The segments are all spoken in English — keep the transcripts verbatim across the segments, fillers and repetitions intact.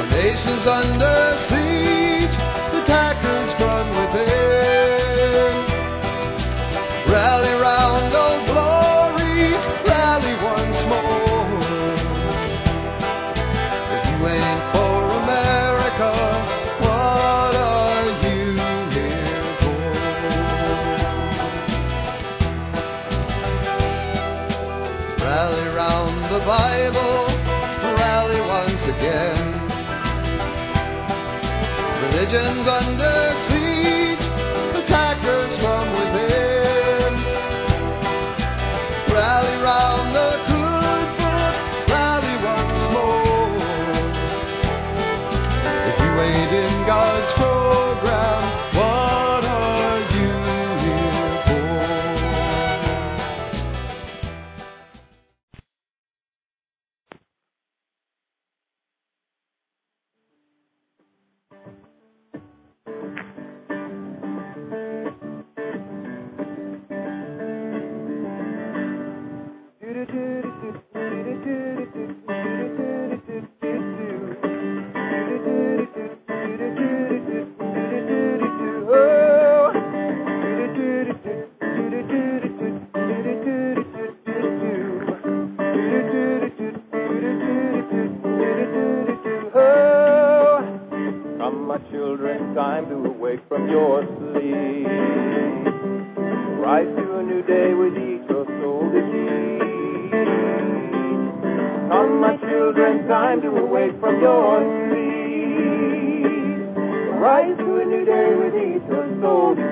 nations under siege, attackers from within. Rally round, oh glory, rally once more. If you ain't for America, what are you here for? Rally round the Bible, rally once again. Religion's under siege, attackers from within. Rally round the good book, rally once more. If you ain't in God's program, what are you here for? Come, my children, time to awake from your sleep. Rise to a new day with each your soul to keep. Come, my children, time to awake from your sleep. Rise to a new day with each your soul to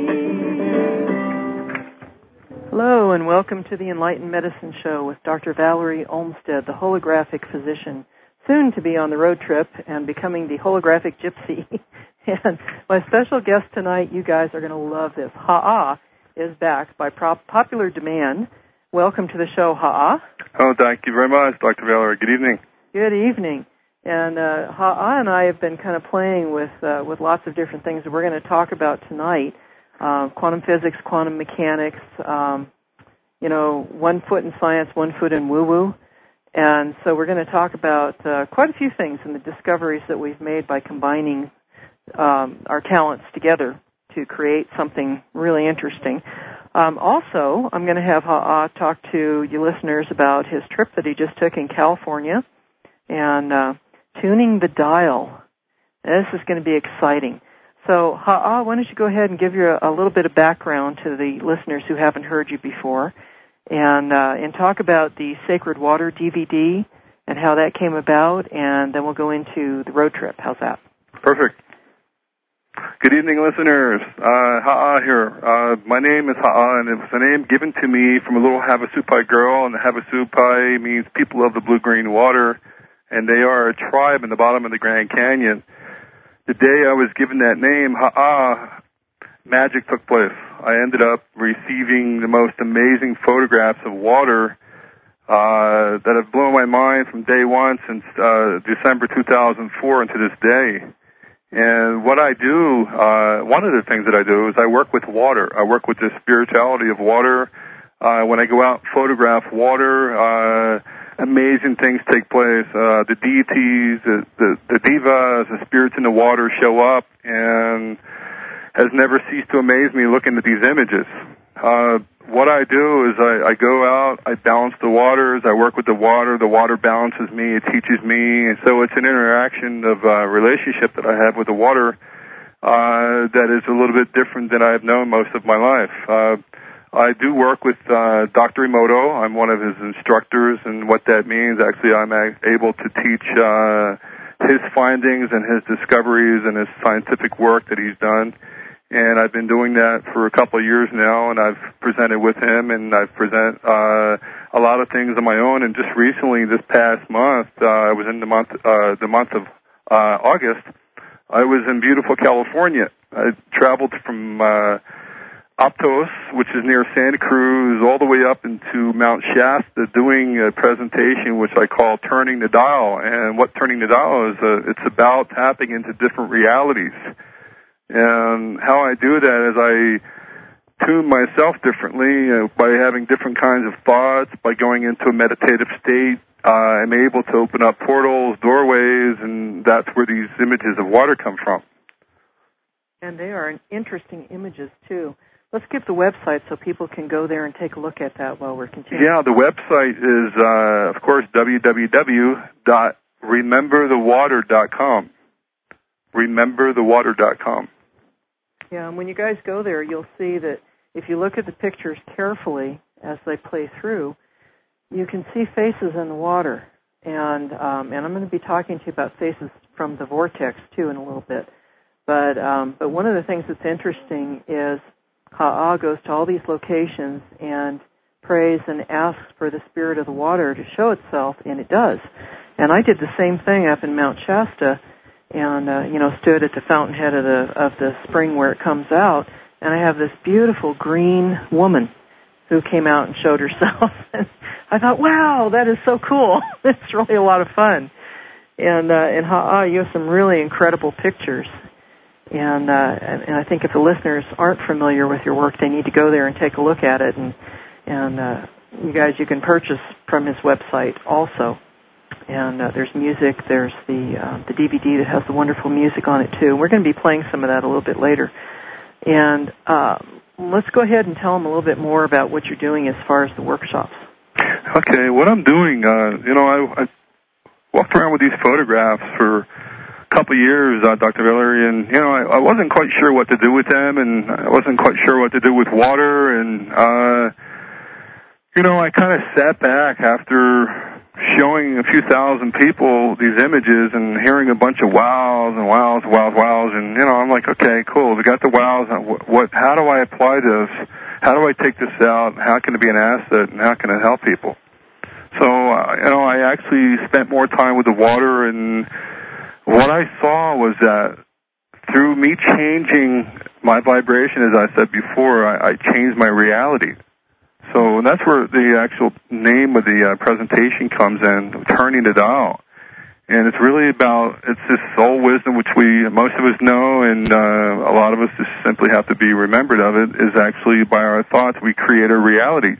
keep. Hello, and welcome to the Enlightened Medicine Show with Doctor Valerie Olmsted, the holographic physician, soon to be on the road trip and becoming the holographic gypsy. And my special guest tonight, you guys are going to love this. Ha-ah is back by prop- popular demand. Welcome to the show, Ha-ah. Oh, thank you very much, Doctor Valerie. Good evening. Good evening. And uh, Ha-ah and I have been kind of playing with uh, with lots of different things that we're going to talk about tonight. Uh, quantum physics, quantum mechanics, um, you know, one foot in science, one foot in woo-woo. And so we're going to talk about uh, quite a few things and the discoveries that we've made by combining um, our talents together to create something really interesting. Um, also, I'm going to have Ha-ah talk to you listeners about his trip that he just took in California and uh, tuning the dial. This is going to be exciting. So, Ha-ah, why don't you go ahead and give you a, a little bit of background to the listeners who haven't heard you before, and uh, and talk about the Sacred Water D V D and how that came about, and then we'll go into the road trip. How's that? Perfect. Good evening, listeners. Uh, Ha-ah here. Uh, my name is Ha-ah, and it was a name given to me from a little Havasupai girl, and the Havasupai means people of the blue-green water, and they are a tribe in the bottom of the Grand Canyon. The day I was given that name, Ha-ah, magic took place. I ended up receiving the most amazing photographs of water uh, that have blown my mind from day one since uh, December two thousand four and to this day. And what I do, uh, one of the things that I do is I work with water. I work with the spirituality of water. Uh, when I go out and photograph water, uh, amazing things take place. Uh, the deities, the, the, the divas, the spirits in the water show up, and has never ceased to amaze me looking at these images. Uh, what I do is I, I go out, I balance the waters, I work with the water, the water balances me, it teaches me, and so it's an interaction of uh, relationship that I have with the water uh, that is a little bit different than I've known most of my life. Uh, I do work with uh, Doctor Emoto. I'm one of his instructors, and what that means, actually, I'm able to teach uh, his findings and his discoveries and his scientific work that he's done. And I've been doing that for a couple of years now, and I've presented with him, and I've present uh, a lot of things on my own. And just recently, this past month, uh, I was in the month uh, the month of uh, August. I was in beautiful California. I traveled from uh, Aptos, which is near Santa Cruz, all the way up into Mount Shasta, doing a presentation which I call Turning the Dial. And what Turning the Dial is, uh, it's about tapping into different realities. And how I do that is I tune myself differently uh, by having different kinds of thoughts, by going into a meditative state, uh, am able to open up portals, doorways, and that's where these images of water come from. And they are interesting images, too. Let's give the website so people can go there and take a look at that while we're continuing. Yeah, the website is, uh, of course, w w w dot remember the water dot com. remember the water dot com. Yeah, and when you guys go there, you'll see that if you look at the pictures carefully as they play through, you can see faces in the water. And um, and I'm going to be talking to you about faces from the vortex, too, in a little bit. But um, but one of the things that's interesting is Ha'a goes to all these locations and prays and asks for the spirit of the water to show itself, and it does. And I did the same thing up in Mount Shasta, and uh, you know, stood at the fountainhead of the of the spring where it comes out, and I have this beautiful green woman who came out and showed herself. And I thought, wow, that is so cool. It's really a lot of fun. And uh, in Ha'a, you have some really incredible pictures. And, uh, and and I think if the listeners aren't familiar with your work, they need to go there and take a look at it. And and uh, you guys, you can purchase from his website also. And uh, there's music. There's the uh, the D V D that has the wonderful music on it too. We're going to be playing some of that a little bit later. And uh, let's go ahead and tell them a little bit more about what you're doing as far as the workshops. Okay, what I'm doing, uh, you know, I, I walked around with these photographs for couple of years, uh, Doctor Valerie, and, you know, I, I wasn't quite sure what to do with them, and I wasn't quite sure what to do with water, and, uh, you know, I kind of sat back after showing a few thousand people these images and hearing a bunch of wows and wows, wows, wows, and, you know, I'm like, okay, cool, we got the wows, what, what, how do I apply this? How do I take this out? How can it be an asset, and how can it help people? So, uh, you know, I actually spent more time with the water, and what I saw was that through me changing my vibration, as I said before, I, I changed my reality. So that's where the actual name of the uh, presentation comes in, turning the dial. And it's really about, it's this soul wisdom, which we, most of us know, and uh, a lot of us just simply have to be remembered of it, is actually by our thoughts we create a reality.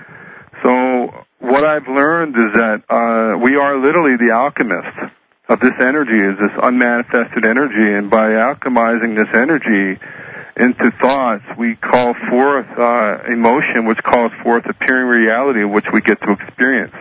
So what I've learned is that uh, we are literally the alchemists of this energy, is this unmanifested energy, and by alchemizing this energy into thoughts, we call forth uh, emotion, which calls forth appearing reality, which we get to experience.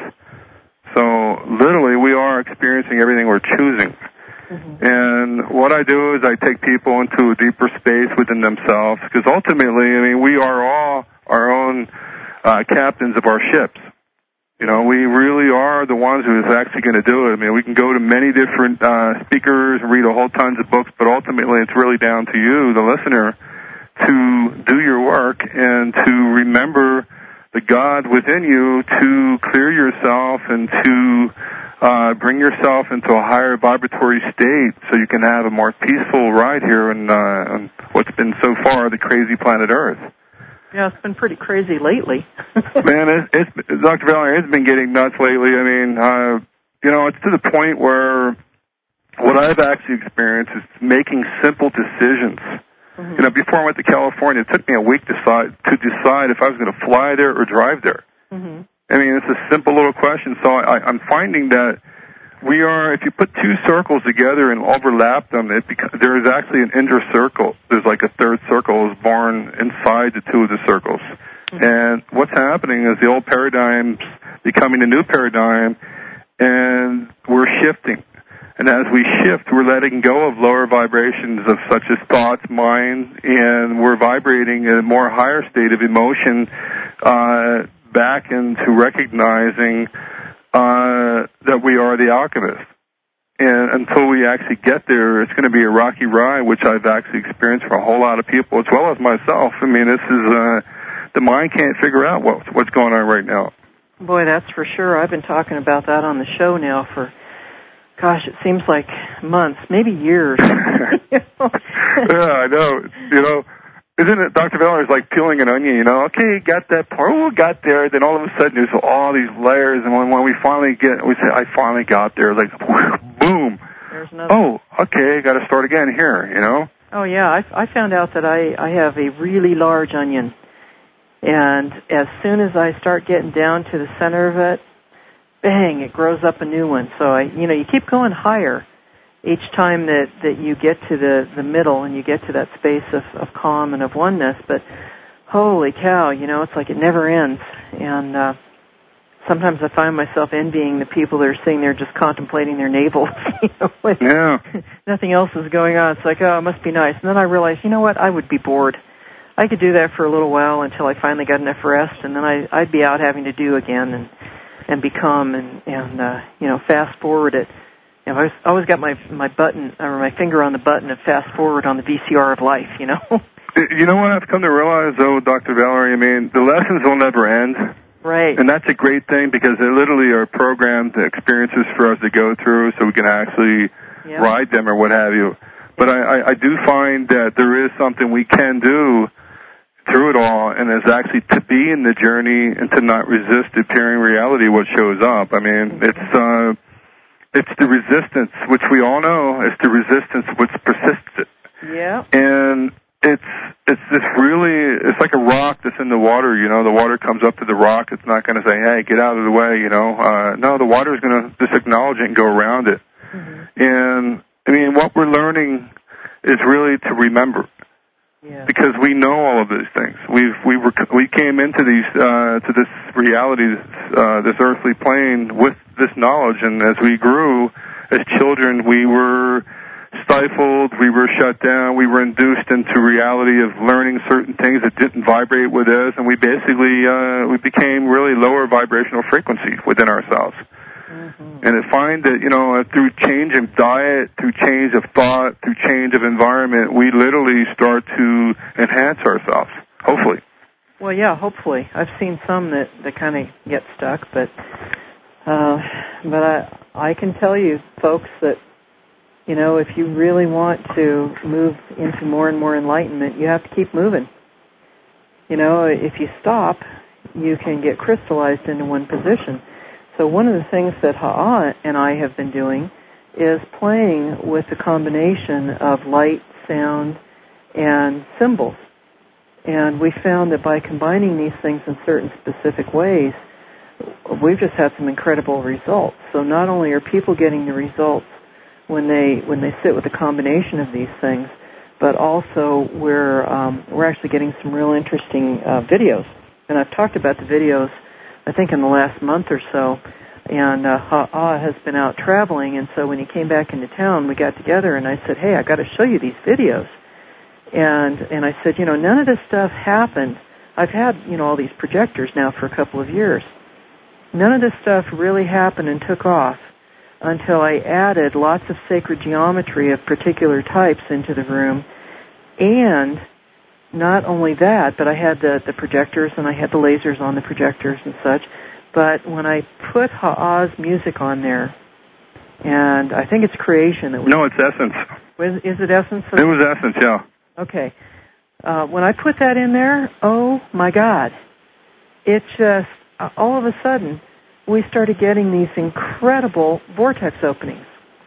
So literally, we are experiencing everything we're choosing. Mm-hmm. And what I do is I take people into a deeper space within themselves, because ultimately, I mean, we are all our own uh, captains of our ships. You know, we really are the ones who is actually going to do it. I mean, we can go to many different uh, speakers and read a whole tons of books, but ultimately it's really down to you, the listener, to do your work and to remember the God within you, to clear yourself and to uh, bring yourself into a higher vibratory state so you can have a more peaceful ride here on, uh, on what's been so far the crazy planet Earth. Yeah, it's been pretty crazy lately. Man, it's, it's, Doctor Valerie, it's been getting nuts lately. I mean, uh, you know, it's to the point where what I've actually experienced is making simple decisions. Mm-hmm. You know, before I went to California, it took me a week to decide, to decide if I was going to fly there or drive there. Mm-hmm. I mean, it's a simple little question. So I, I'm finding that we are, if you put two circles together and overlap them, it beca- there is actually an inner circle. There's like a third circle is born inside the two of the circles. Mm-hmm. And what's happening is the old paradigm's becoming a new paradigm, and we're shifting. And as we shift, we're letting go of lower vibrations of such as thoughts, mind, and we're vibrating in a more higher state of emotion uh, back into recognizing Uh, that we are the alchemists. And until we actually get there, it's going to be a rocky ride, which I've actually experienced for a whole lot of people, as well as myself. I mean, this is, uh, the mind can't figure out what, what's going on right now. Boy, that's for sure. I've been talking about that on the show now for, gosh, it seems like months, maybe years. Yeah, I know. You know, isn't it, Doctor Valerie, is like peeling an onion, you know? Okay, got that part. Oh, got there. Then all of a sudden there's all these layers, and when, when we finally get, we say, I finally got there, like, boom. There's another. Oh, okay, got to start again here, you know? Oh, yeah, I, I found out that I, I have a really large onion, and as soon as I start getting down to the center of it, bang, it grows up a new one. So I, you know, you keep going higher each time that, that you get to the, the middle and you get to that space of, of calm and of oneness. But holy cow, you know, it's like it never ends. And uh, sometimes I find myself envying the people that are sitting there just contemplating their navels. You know, like yeah. Nothing else is going on. It's like, oh, it must be nice. And then I realize, you know what, I would be bored. I could do that for a little while until I finally got enough rest, and then I, I'd be out having to do again and and become and and uh, you know, fast forward it. You know, I always got my my button or my finger on the button of fast forward on the V C R of life. You know. You know what I've come to realize, though, Doctor Valerie? I mean, the lessons will never end. Right. And that's a great thing because they literally are programmed experiences for us to go through, so we can actually yep. ride them or what have you. But I, I, I do find that there is something we can do through it all, and it's actually to be in the journey and to not resist appearing reality what shows up. I mean, it's uh, it's the resistance, which we all know, it's the resistance which persists. Yeah. And it's it's this really, it's like a rock that's in the water, you know, the water comes up to the rock, it's not going to say, hey, get out of the way, you know. Uh, no, the water is going to just acknowledge it and go around it. Mm-hmm. And, I mean, what we're learning is really to remember. Yeah. Because we know all of these things. We've we were we came into these uh, to this reality, uh, this earthly plane with this knowledge, and as we grew as children, we were stifled, we were shut down, we were induced into reality of learning certain things that didn't vibrate with us, and we basically uh, we became really lower vibrational frequency within ourselves. Mm-hmm. And to find that, you know, through change of diet, through change of thought, through change of environment, we literally start to enhance ourselves, hopefully. Well, yeah, hopefully. I've seen some that, that kind of get stuck, but uh, but I, I can tell you, folks, that, you know, if you really want to move into more and more enlightenment, you have to keep moving. You know, if you stop, you can get crystallized into one position. So one of the things that Ha'a and I have been doing is playing with the combination of light, sound, and symbols. And we found that by combining these things in certain specific ways, we've just had some incredible results. So not only are people getting the results when they when they sit with a combination of these things, but also we're um, we're actually getting some real interesting uh, videos. And I've talked about the videos, I think, in the last month or so, and uh, Ha'a has been out traveling, and so when he came back into town, we got together, and I said, hey, I got to show you these videos. And and I said, you know, none of this stuff happened. I've had, you know, all these projectors now for a couple of years. None of this stuff really happened and took off until I added lots of sacred geometry of particular types into the room, and not only that, but I had the, the projectors and I had the lasers on the projectors and such, but when I put Ha'a's music on there, and I think it's Creation that was... No, it's Essence. Was, is it Essence? It was Essence, yeah. Okay. Uh, when I put that in there, oh my God. It just, uh, all of a sudden, we started getting these incredible vortex openings.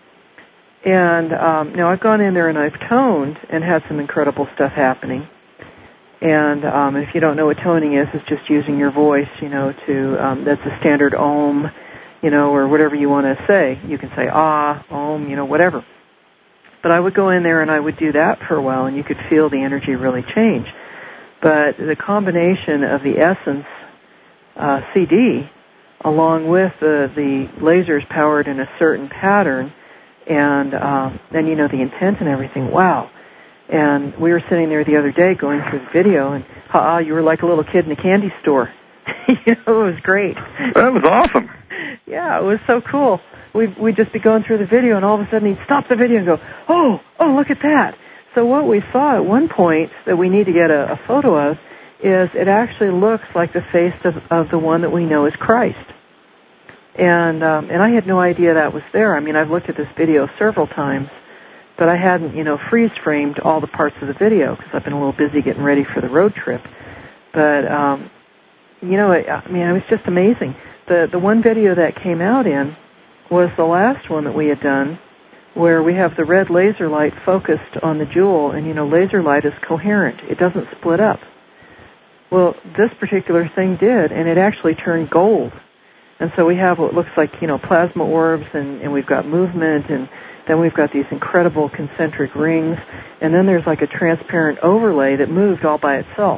And um, now I've gone in there and I've toned and had some incredible stuff happening. And um, if you don't know what toning is, it's just using your voice, you know, to, um, that's a standard Om, you know, or whatever you want to say. You can say ah, Om, you know, whatever. But I would go in there and I would do that for a while, and you could feel the energy really change. But the combination of the Essence uh, C D, along with the, the lasers powered in a certain pattern, and uh, then, you know, the intent and everything, wow. And we were sitting there the other day going through the video, and Ha'a, you were like a little kid in a candy store. You know, it was great. That was awesome. Yeah, it was so cool. We'd, we'd just be going through the video, and all of a sudden he'd stop the video and go, oh, oh, look at that. So what we saw at one point that we need to get a, a photo of is it actually looks like the face of, of the one that we know as Christ. And um, and I had no idea that was there. I mean, I've looked at this video several times, but I hadn't, you know, freeze-framed all the parts of the video because I've been a little busy getting ready for the road trip. But, um, you know, I, I mean, it was just amazing. The the one video that came out in was the last one that we had done, where we have the red laser light focused on the jewel, and, you know, laser light is coherent. It doesn't split up. Well, this particular thing did, and it actually turned gold. And so we have what looks like, you know, plasma orbs, and, and we've got movement, and then we've got these incredible concentric rings, and then there's like a transparent overlay that moved all by itself.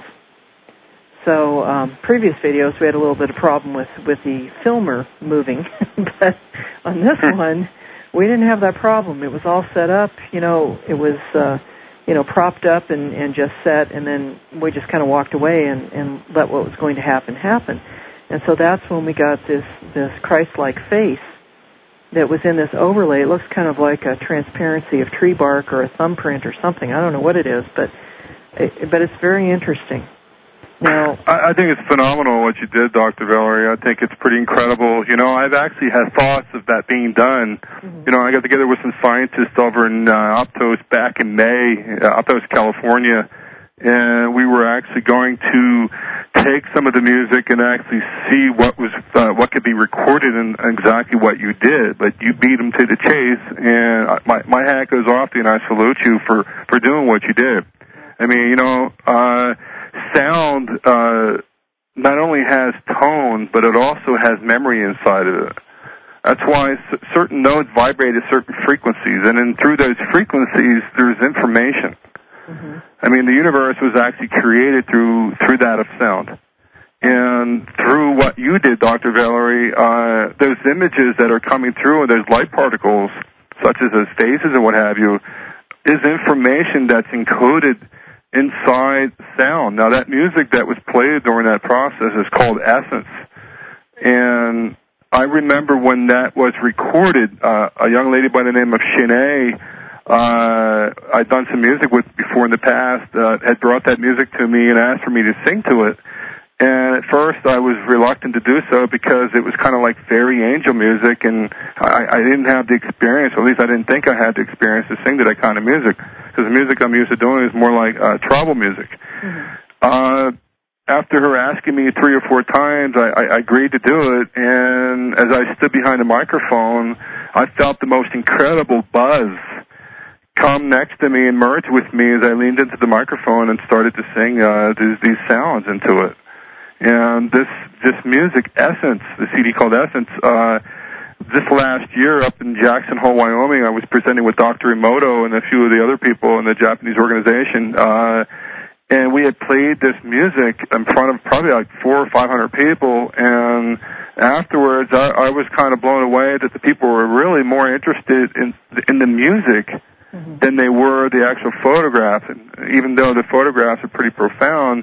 So um, previous videos, we had a little bit of problem with, with the filmer moving, but on this one, we didn't have that problem. It was all set up, you know, it was, uh, you know, propped up and, and just set, and then we just kind of walked away and, and let what was going to happen happen. And so that's when we got this, this Christ-like face that was in this overlay. It looks kind of like a transparency of tree bark or a thumbprint or something. I don't know what it is, but it, but it's very interesting. Now, I, I think it's phenomenal what you did, Doctor Valerie. I think it's pretty incredible. You know, I've actually had thoughts of that being done. Mm-hmm. You know, I got together with some scientists over in uh, Aptos back in May, uh, Aptos, California, and we were actually going to take some of the music and actually see what was uh, what could be recorded and exactly what you did. But you beat them to the chase, and my my hat goes off to you, and I salute you for for doing what you did. I mean, you know. Uh, Sound uh, not only has tone, but it also has memory inside of it. That's why c- certain notes vibrate at certain frequencies, and then through those frequencies, there's information. Mm-hmm. I mean, the universe was actually created through through that of sound. And through what you did, Doctor Valerie, uh, those images that are coming through, and those light particles, such as those phases and what have you, is information that's encoded inside sound. Now, that music that was played during that process is called Essence. And I remember when that was recorded, uh, a young lady by the name of Shanae, uh, I'd done some music with before in the past, uh, had brought that music to me and asked for me to sing to it. And at first I was reluctant to do so because it was kind of like fairy angel music, and I, I didn't have the experience, or at least I didn't think I had the experience to sing to that kind of music, because the music I'm used to doing is more like uh, tribal music. Mm-hmm. Uh, after her asking me three or four times, I, I agreed to do it, and as I stood behind the microphone, I felt the most incredible buzz come next to me and merge with me as I leaned into the microphone and started to sing uh, these, these sounds into it. And this this music, Essence, the C D called Essence, uh, this last year up in Jackson Hole, Wyoming, I was presenting with Doctor Emoto and a few of the other people in the Japanese organization, uh, and we had played this music in front of probably like four or five hundred people, and afterwards I, I was kind of blown away that the people were really more interested in in the music mm-hmm. than they were the actual photograph. And even though the photographs are pretty profound,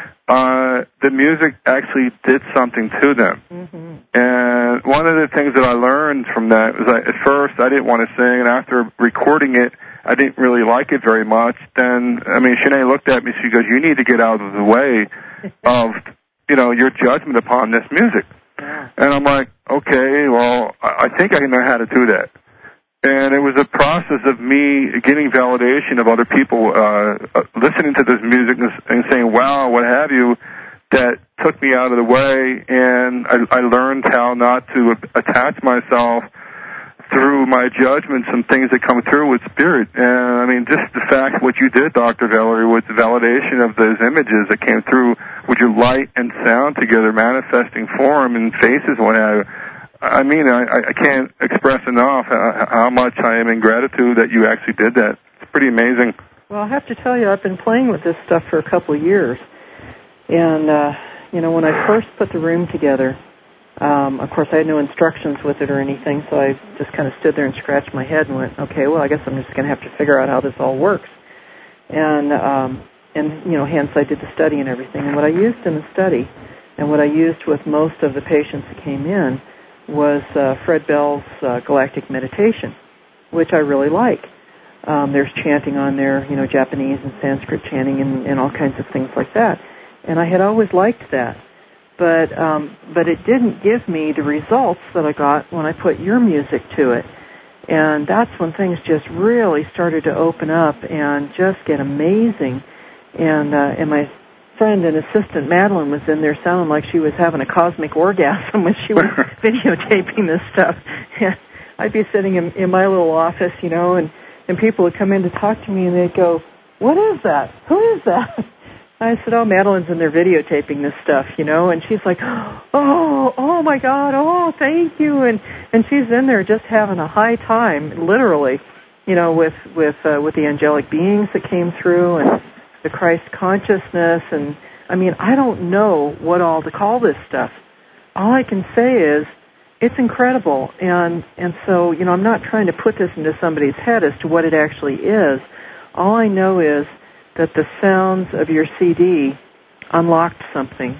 Uh, the music actually did something to them. Mm-hmm. And one of the things that I learned from that was that at first I didn't want to sing, and after recording it, I didn't really like it very much. Then, I mean, Shanae looked at me, she goes, you need to get out of the way of, you know, your judgment upon this music. Yeah. And I'm like, okay, well, I think I know how to do that. And it was a process of me getting validation of other people uh, listening to this music and, and saying, wow, what have you, that took me out of the way. And I, I learned how not to attach myself through my judgments and things that come through with spirit. And, I mean, just the fact what you did, Doctor Valerie, with the validation of those images that came through with your light and sound together, manifesting form and faces and what have you. I mean, I, I can't express enough how, how much I am in gratitude that you actually did that. It's pretty amazing. Well, I have to tell you, I've been playing with this stuff for a couple of years. And, uh, you know, when I first put the room together, um, of course, I had no instructions with it or anything, so I just kind of stood there and scratched my head and went, okay, well, I guess I'm just going to have to figure out how this all works. And, um, and you know, hence I did the study and everything. And what I used in the study and what I used with most of the patients that came in was uh, Fred Bell's uh, Galactic Meditation, which I really like. Um, there's chanting on there, you know, Japanese and Sanskrit chanting and, and all kinds of things like that. And I had always liked that. But um, but it didn't give me the results that I got when I put your music to it. And that's when things just really started to open up and just get amazing. And uh, and my friend and assistant Madeline was in there sounding like she was having a cosmic orgasm when she was videotaping this stuff. And I'd be sitting in, in my little office, you know, and, and people would come in to talk to me and they'd go, what is that? Who is that? I said, oh, Madeline's in there videotaping this stuff, you know, and she's like, oh, oh my God, oh, thank you, and and she's in there just having a high time, literally, you know, with with uh, with the angelic beings that came through and the Christ consciousness, and I mean, I don't know what all to call this stuff. All I can say is it's incredible, and and so, you know, I'm not trying to put this into somebody's head as to what it actually is. All I know is that the sounds of your C D unlocked something.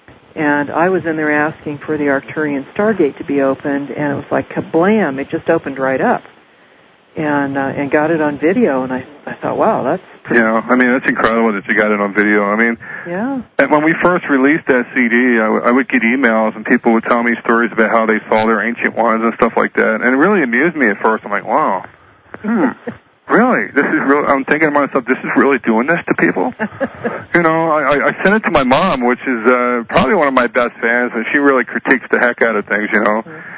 And I was in there asking for the Arcturian Stargate to be opened, and it was like kablam, it just opened right up. And uh, and got it on video, and I, I thought, wow, that's pretty... Yeah, I mean, that's incredible that you got it on video. I mean, yeah. And when we first released that C D, I, w- I would get emails, and people would tell me stories about how they saw their ancient ones and stuff like that. And it really amused me at first. I'm like, wow, hmm. Really? This is real. I'm thinking to myself, this is really doing this to people? You know, I, I sent it to my mom, which is uh, probably one of my best fans, and she really critiques the heck out of things, you know. Mm-hmm.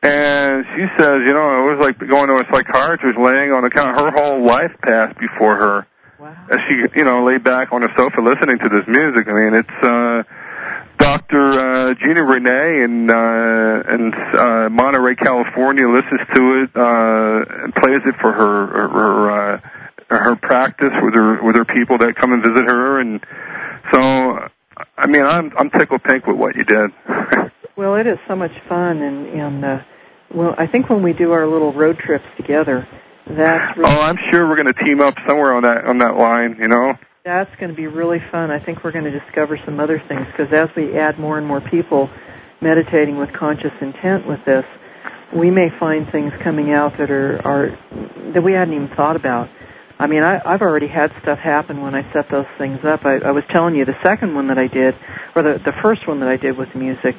And she says, you know, it was like going to a psychiatrist laying on account. Her whole life passed before her. Wow. As she, you know, lay back on her sofa listening to this music. I mean, it's uh, Doctor Uh, Gina Renee in, uh, in uh, Monterey, California, listens to it uh, and plays it for her her, uh, her practice with her with her people that come and visit her. And so, I mean, I'm I'm tickled pink with what you did. Well, it is so much fun, and and uh, well, I think when we do our little road trips together, that's really, oh, I'm sure we're going to team up somewhere on that on that line, you know. That's going to be really fun. I think we're going to discover some other things, because as we add more and more people meditating with conscious intent with this, we may find things coming out that are, are that we hadn't even thought about. I mean, I, I've already had stuff happen when I set those things up. I, I was telling you, the second one that I did, or the, the first one that I did with music,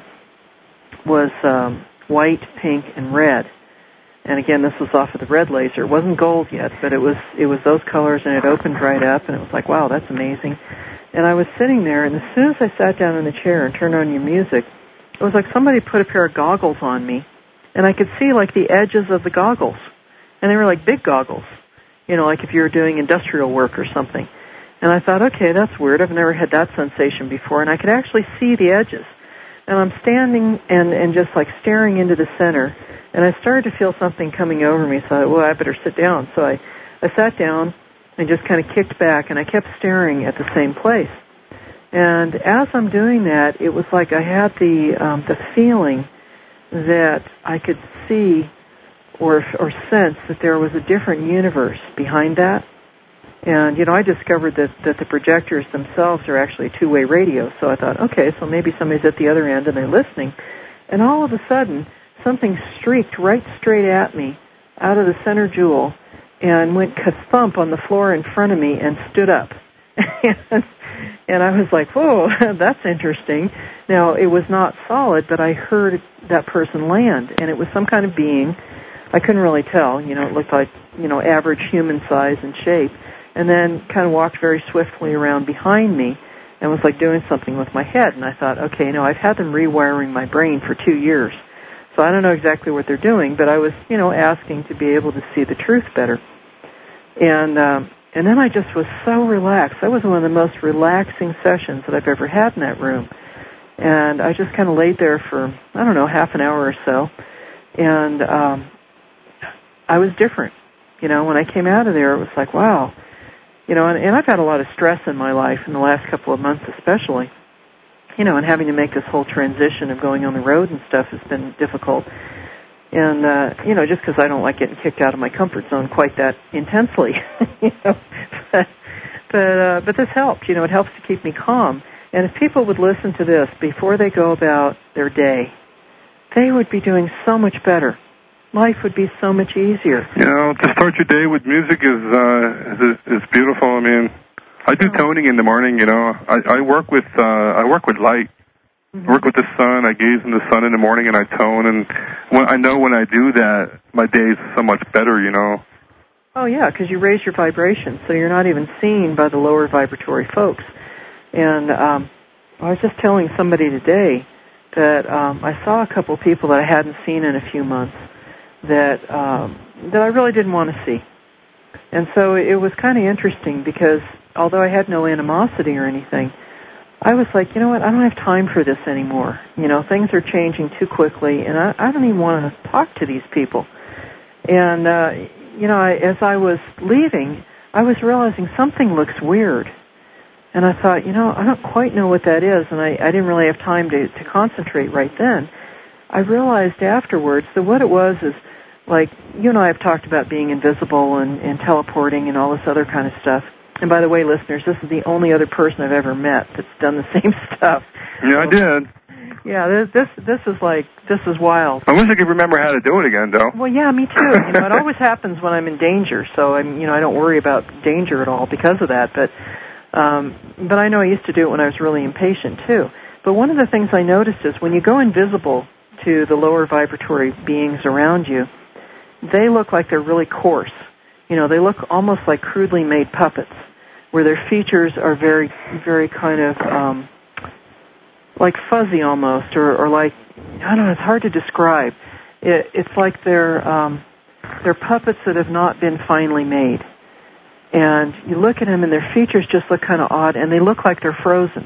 was um, white, pink, and red. And again, this was off of the red laser. It wasn't gold yet, but it was it was those colors, and it opened right up, and it was like, wow, that's amazing. And I was sitting there, and as soon as I sat down in the chair and turned on your music, it was like somebody put a pair of goggles on me, and I could see like the edges of the goggles. And they were like big goggles, you know, like if you were doing industrial work or something. And I thought, okay, that's weird. I've never had that sensation before. And I could actually see the edges. And I'm standing and, and just like staring into the center. And I started to feel something coming over me, so I thought, well, I better sit down. So I, I sat down and just kind of kicked back, and I kept staring at the same place. And as I'm doing that, it was like I had the um, the feeling that I could see or or sense that there was a different universe behind that. And, you know, I discovered that, that the projectors themselves are actually two-way radio. So I thought, okay, so maybe somebody's at the other end and they're listening. And all of a sudden, something streaked right straight at me out of the center jewel and went ka-thump on the floor in front of me and stood up. and, and I was like, whoa, that's interesting. Now, it was not solid, but I heard that person land, and it was some kind of being. I couldn't really tell. You know, it looked like, you know, average human size and shape, and then kind of walked very swiftly around behind me and was like doing something with my head. And I thought, okay, no, I've had them rewiring my brain for two years. So I don't know exactly what they're doing, but I was, you know, asking to be able to see the truth better. And um, and then I just was so relaxed. That was one of the most relaxing sessions that I've ever had in that room. And I just kind of laid there for, I don't know, half an hour or so. And um, I was different. You know, when I came out of there, it was like, wow. You know, and, and I've had a lot of stress in my life in the last couple of months especially. You know, and having to make this whole transition of going on the road and stuff has been difficult. And, uh, you know, just because I don't like getting kicked out of my comfort zone quite that intensely, you know. But, but, uh, but this helped, you know, it helps to keep me calm. And if people would listen to this before they go about their day, they would be doing so much better. Life would be so much easier. You know, to start your day with music is, uh, is, is beautiful. I mean, I do toning in the morning, you know. I, I work with, uh, I work with light. Mm-hmm. I work with the sun. I gaze in the sun in the morning and I tone. And when, I know when I do that, my day is so much better, you know. Oh, yeah, because you raise your vibration, so you're not even seen by the lower vibratory folks. And um, I was just telling somebody today that um, I saw a couple people that I hadn't seen in a few months that um, that I really didn't want to see. And so it was kind of interesting because although I had no animosity or anything, I was like, you know what, I don't have time for this anymore. You know, things are changing too quickly, and I, I don't even want to talk to these people. And, uh, you know, I, as I was leaving, I was realizing something looks weird. And I thought, you know, I don't quite know what that is, and I, I didn't really have time to, to concentrate right then. I realized afterwards that what it was is, like, you and I have talked about being invisible and, and teleporting and all this other kind of stuff. And by the way, listeners, this is the only other person I've ever met that's done the same stuff. Yeah, I did. Yeah, this this, this is like, this is wild. I wish I could remember how to do it again, though. Well, yeah, me too. You know, it always happens when I'm in danger, so I'm, you know, I don't worry about danger at all because of that. But Um, but I know I used to do it when I was really impatient, too. But one of the things I noticed is when you go invisible to the lower vibratory beings around you, they look like they're really coarse. You know, they look almost like crudely made puppets, where their features are very, very kind of um, like fuzzy almost, or, or like, I don't know, it's hard to describe. It, it's like they're, um, they're puppets that have not been finely made. And you look at them, and their features just look kind of odd, and they look like they're frozen.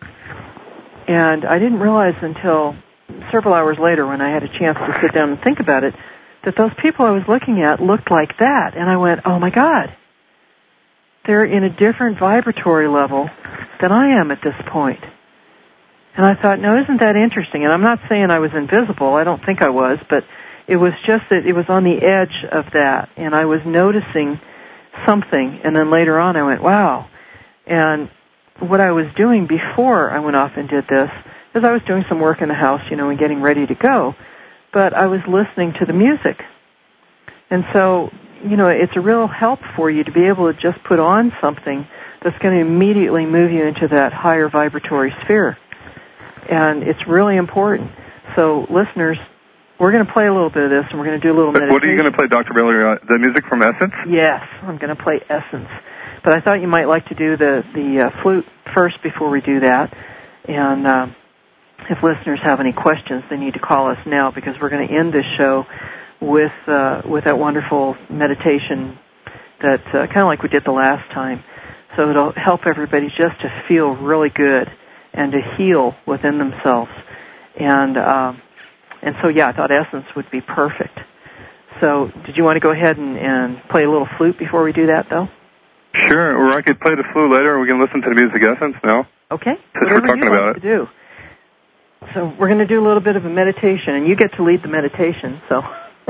And I didn't realize until several hours later, when I had a chance to sit down and think about it, that those people I was looking at looked like that. And I went, oh, my God. They're in a different vibratory level than I am at this point. And I thought, no, isn't that interesting? And I'm not saying I was invisible. I don't think I was. But it was just that it was on the edge of that. And I was noticing something, and then later on I went, wow. And what I was doing before I went off and did this is I was doing some work in the house, you know, and getting ready to go, but I was listening to the music. And so, you know, it's a real help for you to be able to just put on something that's going to immediately move you into that higher vibratory sphere. And it's really important. So, listeners, we're going to play a little bit of this, and we're going to do a little meditation. What are you going to play, Doctor Bailey? Uh, the music from Essence? Yes, I'm going to play Essence. But I thought you might like to do the, the uh, flute first before we do that. And uh, if listeners have any questions, they need to call us now, because we're going to end this show with uh, with that wonderful meditation that uh, kind of like we did the last time. So it'll help everybody just to feel really good and to heal within themselves. And... Uh, And so, yeah, I thought Essence would be perfect. So did you want to go ahead and, and play a little flute before we do that, though? Sure, or I could play the flute later, or we can listen to the music Essence now. Okay, since whatever we're talking you about like it. to do. So we're going to do a little bit of a meditation, and you get to lead the meditation. So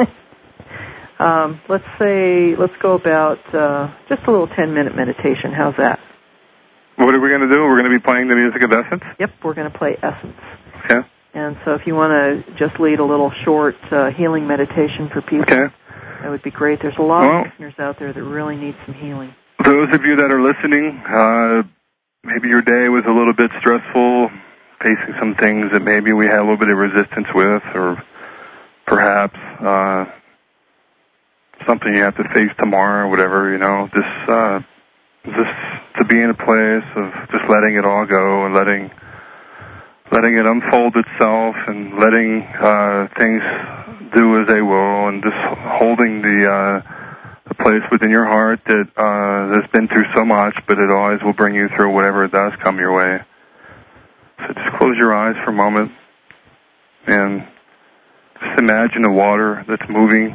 um, let's say, let's go about uh, just a little ten-minute meditation. How's that? What are we going to do? We're going to be playing the music of Essence? Yep, we're going to play Essence. Okay. And so if you want to just lead a little short uh, healing meditation for people, okay. that would be great. There's a lot well, of listeners out there that really need some healing. Those of you that are listening, uh, maybe your day was a little bit stressful, facing some things that maybe we had a little bit of resistance with, or perhaps uh, something you have to face tomorrow or whatever, you know, just, uh, just to be in a place of just letting it all go and letting... letting it unfold itself and letting uh, things do as they will, and just holding the, uh, the place within your heart that uh, has been through so much, but it always will bring you through whatever it does come your way. So just close your eyes for a moment and just imagine the water that's moving.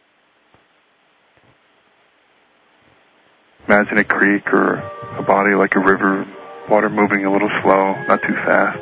Imagine a creek or a body like a river, water moving a little slow, not too fast.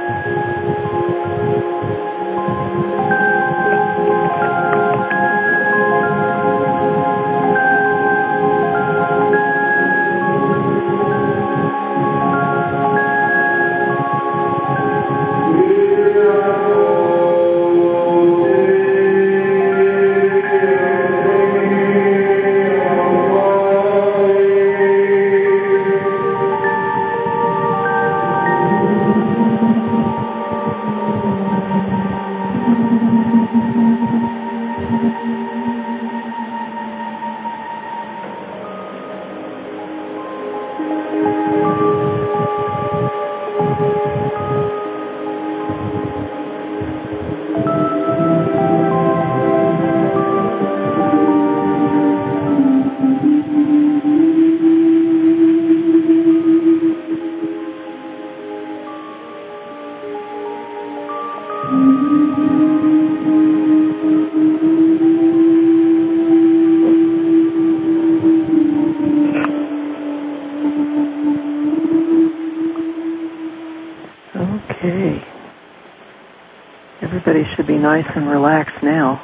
Okay. Everybody should be nice and relaxed now.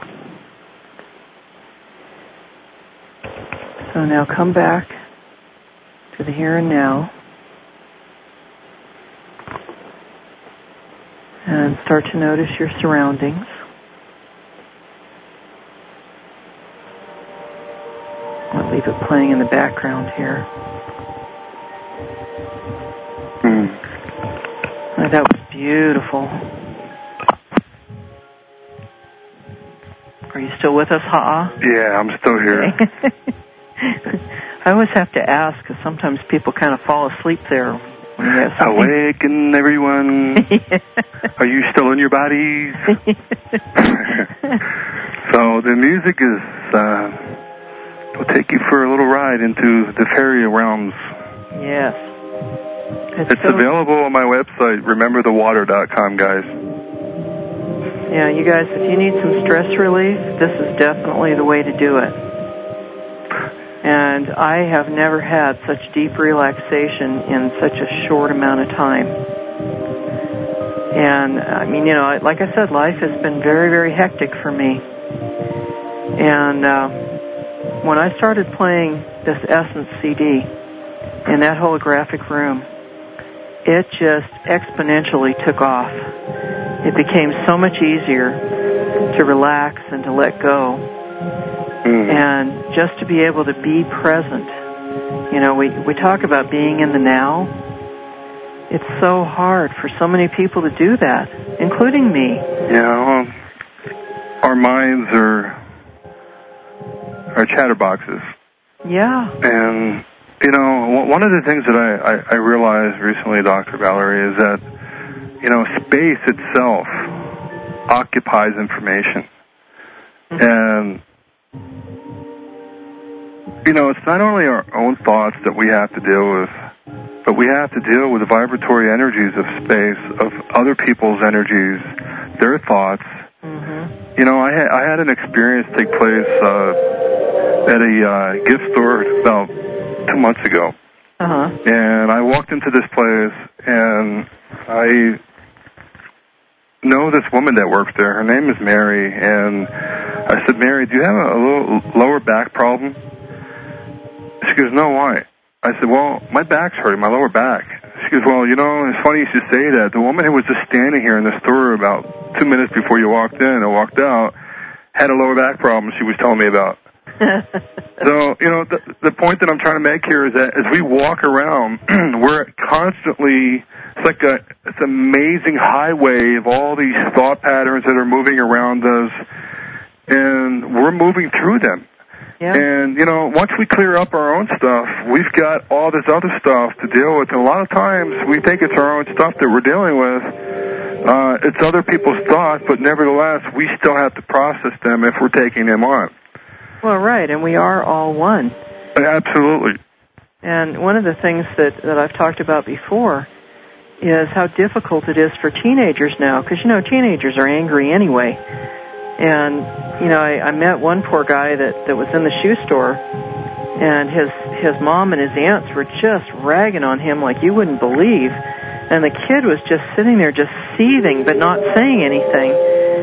So now come back to the here and now and start to notice your surroundings. I'll leave it playing in the background here. Mm. Oh, that was beautiful. Are you still with us, Ha-Ah? Yeah, I'm still here. I always have to ask because sometimes people kind of fall asleep there. When you have something. Awaken, everyone. Are you still in your bodies? So the music is, uh, will take you for a little ride into the fairy realms. Yes. It's, it's so available on my website, remember the water dot com, guys. Yeah, you guys, if you need some stress relief, this is definitely the way to do it. And I have never had such deep relaxation in such a short amount of time. And, I mean, you know, like I said, life has been very, very hectic for me. And uh, when I started playing this Essence C D in that holographic room, it just exponentially took off. It became so much easier to relax and to let go. Mm. And just to be able to be present. You know, we, we talk about being in the now. It's so hard for so many people to do that, including me. Yeah, well, our minds are, are chatterboxes. Yeah. And, you know, one of the things that I, I, I realized recently, Doctor Valerie, is that, you know, space itself occupies information. Mm-hmm. And, you know, it's not only our own thoughts that we have to deal with, but we have to deal with the vibratory energies of space, of other people's energies, their thoughts. Mm-hmm. You know, I had, I had an experience take place uh, at a uh, gift store about two months ago. Uh-huh. And I walked into this place, and I know this woman that works there. Her name is Mary, and I said, Mary, do you have a little lower back problem? She goes, no, why? I said, well, my back's hurting, my lower back. She goes, well, you know, it's funny you should say that. The woman who was just standing here in the store about two minutes before you walked in and walked out had a lower back problem she was telling me about. So, you know, the, the point that I'm trying to make here is that as we walk around, we're constantly, it's like a, it's an amazing highway of all these thought patterns that are moving around us, and we're moving through them. Yeah. And, you know, once we clear up our own stuff, we've got all this other stuff to deal with. And a lot of times we think it's our own stuff that we're dealing with. Uh, it's other people's thoughts, but nevertheless, we still have to process them if we're taking them on. Well, right, and we are all one. Absolutely. And one of the things that, that I've talked about before is how difficult it is for teenagers now, because, you know, teenagers are angry anyway. And, you know, I, I met one poor guy that, that was in the shoe store, and his his mom and his aunts were just ragging on him like you wouldn't believe. And the kid was just sitting there just seething but not saying anything.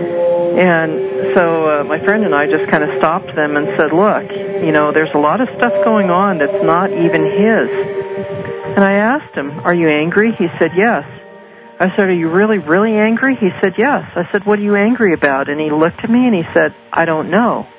And so uh, my friend and I just kind of stopped them and said, look, you know, there's a lot of stuff going on that's not even his. And I asked him, are you angry? He said, yes. I said, are you really, really angry? He said, yes. I said, what are you angry about? And he looked at me and he said, I don't know.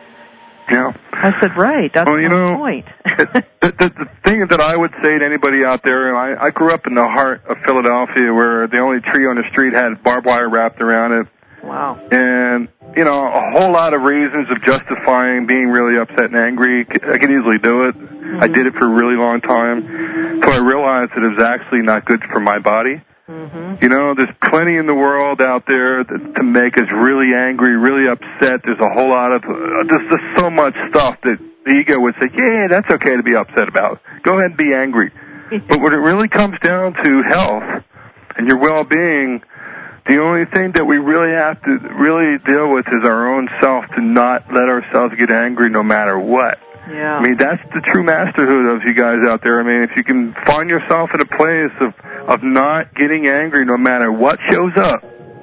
Yeah. I said, right, that's well, you my know, point. the, the, the thing that I would say to anybody out there, and I, I grew up in the heart of Philadelphia where the only tree on the street had barbed wire wrapped around it. Wow. And, you know, a whole lot of reasons of justifying being really upset and angry. I could easily do it. Mm-hmm. I did it for a really long time. So I realized that it was actually not good for my body. Mm-hmm. You know, there's plenty in the world out there that, to make us really angry, really upset. There's a whole lot of, uh, there's just so much stuff that the ego would say, yeah, that's okay to be upset about. Go ahead and be angry. But when it really comes down to health and your well-being, the only thing that we really have to really deal with is our own self, to not let ourselves get angry no matter what. Yeah. I mean, that's the true masterhood of you guys out there. I mean, if you can find yourself in a place of, of not getting angry no matter what shows up,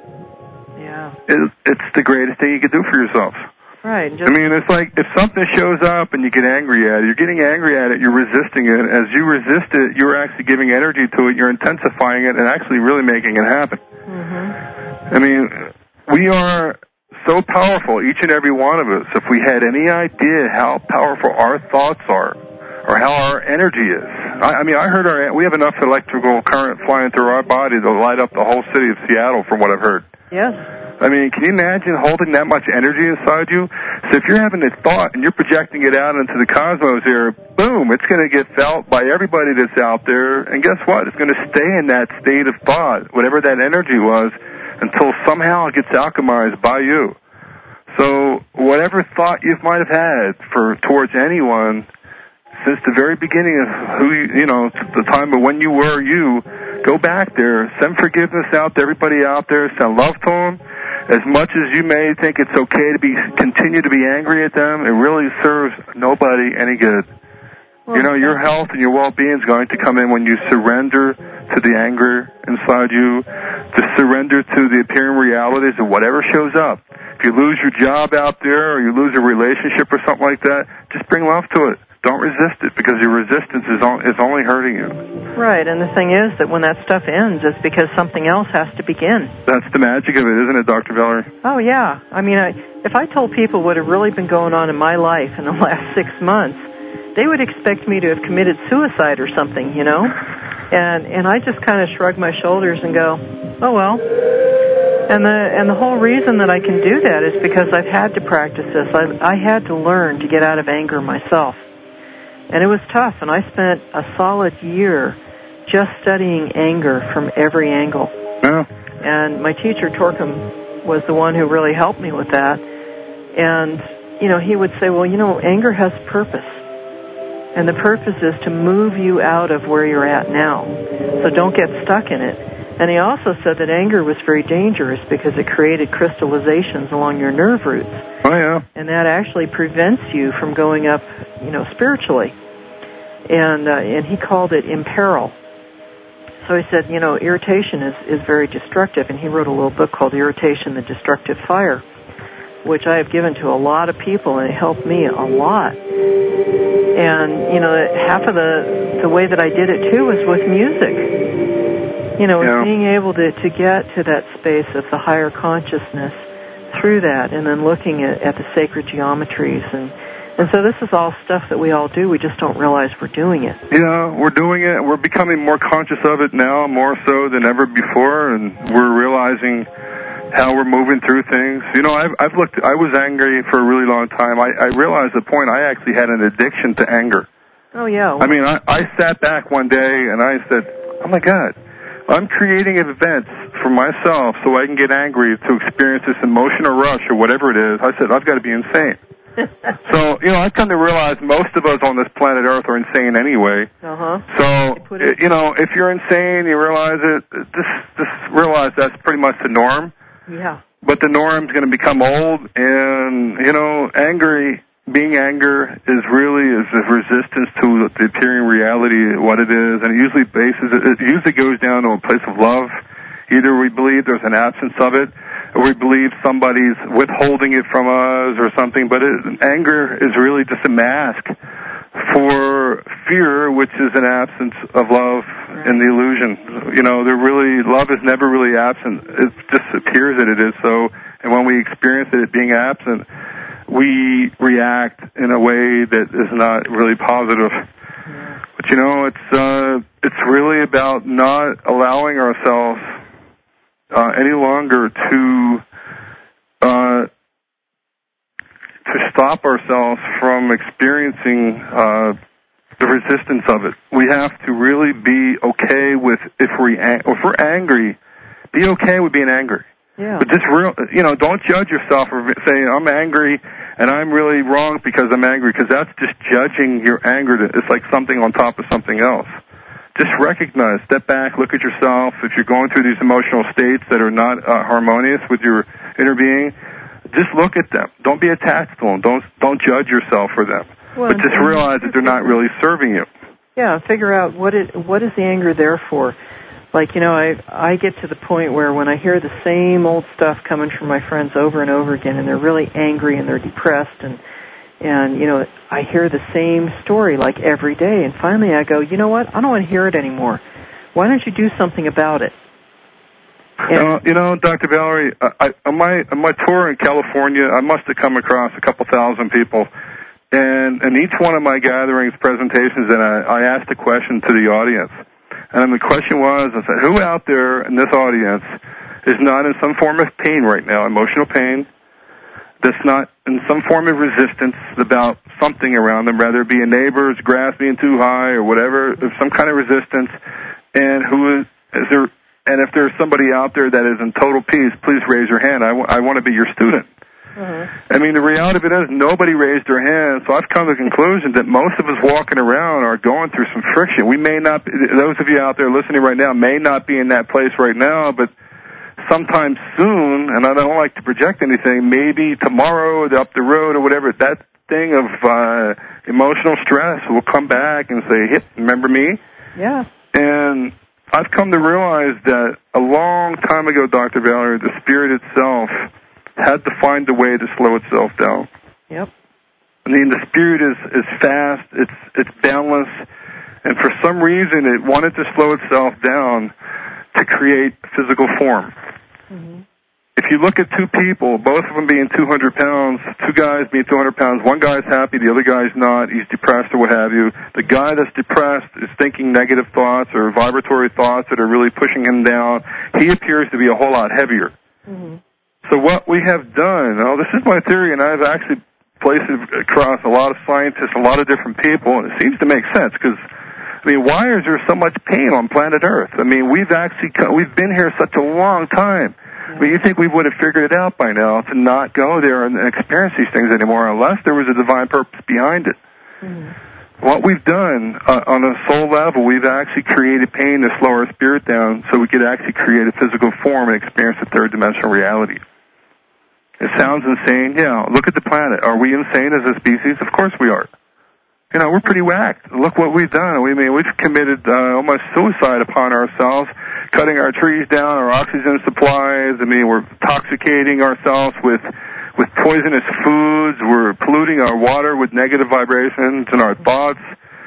yeah, it, it's the greatest thing you could do for yourself. Right. Just I mean, it's like if something shows up and you get angry at it, you're getting angry at it, you're resisting it. As you resist it, you're actually giving energy to it, you're intensifying it, and actually really making it happen. Mm-hmm. I mean, we are so powerful, each and every one of us. If we had any idea how powerful our thoughts are, or how our energy is. I, I mean, I heard our we have enough electrical current flying through our body to light up the whole city of Seattle, from what I've heard. Yes. I mean, can you imagine holding that much energy inside you? So if you're having a thought and you're projecting it out into the cosmos here, boom, it's going to get felt by everybody that's out there. And guess what? It's going to stay in that state of thought, whatever that energy was, until somehow it gets alchemized by you. So whatever thought you might have had for towards anyone since the very beginning of who you, you know, the time of when you were you, go back there, send forgiveness out to everybody out there, send love to them. As much as you may think it's okay to be continue to be angry at them, it really serves nobody any good. Well, you know, your health and your well-being is going to come in when you surrender to the anger inside you, to surrender to the appearing realities of whatever shows up. If you lose your job out there or you lose a relationship or something like that, just bring love to it. Don't resist it, because your resistance is is only hurting you. Right, and the thing is that when that stuff ends, it's because something else has to begin. That's the magic of it, isn't it, Doctor Valerie? Oh, yeah. I mean, I, if I told people what had really been going on in my life in the last six months, they would expect me to have committed suicide or something, you know? And and I just kind of shrug my shoulders and go, oh, well. And the and the whole reason that I can do that is because I've had to practice this. I, I had to learn to get out of anger myself. And it was tough, and I spent a solid year just studying anger from every angle. Yeah. And my teacher, Torkim, was the one who really helped me with that. And, you know, he would say, well, you know, anger has purpose. And the purpose is to move you out of where you're at now. So don't get stuck in it. And he also said that anger was very dangerous because it created crystallizations along your nerve roots. Oh, yeah. And that actually prevents you from going up, you know, spiritually. And uh, and he called it imperil. So he said, you know, irritation is, is very destructive. And he wrote a little book called Irritation, the Destructive Fire, which I have given to a lot of people, and it helped me a lot. And, you know, half of the, the way that I did it, too, was with music. You know, yeah. being able to, to get to that space of the higher consciousness through that, and then looking at, at the sacred geometries. And, and so this is all stuff that we all do. We just don't realize we're doing it. Yeah, we're doing it. We're becoming more conscious of it now, more so than ever before, and we're realizing how we're moving through things. You know, I've, I've looked, I was angry for a really long time. I, I realized at the point I actually had an addiction to anger. Oh, yeah. Well, I mean, I, I sat back one day and I said, oh, my God, I'm creating events for myself so I can get angry to experience this emotional rush or whatever it is. I said, I've got to be insane. So, you know, I've come to realize most of us on this planet Earth are insane anyway. Uh-huh. So, you know, if you're insane, you realize it, just, just realize that's pretty much the norm. Yeah. But the norm's going to become old, and, you know, angry being anger is really is a resistance to the appearing reality, what it is, and it usually bases it usually goes down to a place of love. Either we believe there's an absence of it, or we believe somebody's withholding it from us or something. But it, anger is really just a mask for fear, which is an absence of love in the illusion. You know, there really love is never really absent. It just appears that it is so, and when we experience it being absent, we react in a way that is not really positive. Yeah. But you know, it's uh, it's really about not allowing ourselves uh, any longer to uh, to stop ourselves from experiencing uh, the resistance of it. We have to really be okay with if we ang- if we're angry, be okay with being angry. Yeah. But just real, you know, don't judge yourself for saying I'm angry and I'm really wrong because I'm angry, because that's just judging your anger. It's like something on top of something else. Just recognize, step back, look at yourself. If you're going through these emotional states that are not uh, harmonious with your inner being, just look at them. Don't be attached to them. Don't don't judge yourself for them. Well, but just realize that they're not really serving you. Yeah, figure out what it what is the anger there for. Like, you know, I I get to the point where when I hear the same old stuff coming from my friends over and over again, and they're really angry and they're depressed, and and you know, I hear the same story like every day, and finally I go, you know what? I don't want to hear it anymore. Why don't you do something about it? And uh, you know, Doctor Valerie, I, I, on my on my tour in California, I must have come across a couple thousand people, and in each one of my gatherings, presentations, and I, I asked a question to the audience. And the question was, I said, who out there in this audience is not in some form of pain right now, emotional pain, that's not in some form of resistance about something around them, whether it be a neighbor's grass being too high or whatever, some kind of resistance, and who is, is there, and if there's somebody out there that is in total peace, please raise your hand. I, w- I want to be your student. Mm-hmm. I mean, the reality of it is nobody raised their hand, so I've come to the conclusion that most of us walking around are going through some friction. We may not, those of you out there listening right now may not be in that place right now, but sometime soon, and I don't like to project anything, maybe tomorrow, up the road or whatever, that thing of uh, emotional stress will come back and say, hey, remember me? Yeah. And I've come to realize that a long time ago, Doctor Valerie, the spirit itself had to find a way to slow itself down. Yep. I mean, the spirit is, is fast, it's it's boundless, and for some reason it wanted to slow itself down to create physical form. Mm-hmm. If you look at two people, both of them being two hundred pounds, two guys being two hundred pounds, one guy's happy, the other guy's not, he's depressed or what have you. The guy that's depressed is thinking negative thoughts or vibratory thoughts that are really pushing him down. He appears to be a whole lot heavier. Mm-hmm. So what we have done, now this is my theory, and I've actually placed it across a lot of scientists, a lot of different people, and it seems to make sense, because, I mean, why is there so much pain on planet Earth? I mean, we've actually, we've been here such a long time. I mean, you think we would have figured it out by now to not go there and experience these things anymore unless there was a divine purpose behind it. Mm-hmm. What we've done uh, on a soul level, we've actually created pain to slow our spirit down so we could actually create a physical form and experience a third dimensional reality. It sounds insane. Yeah, look at the planet. Are we insane as a species? Of course we are. You know, we're pretty whacked. Look what we've done. We I mean, we've committed uh, almost suicide upon ourselves, cutting our trees down, our oxygen supplies. I mean, we're intoxicating ourselves with with poisonous foods. We're polluting our water with negative vibrations and our thoughts.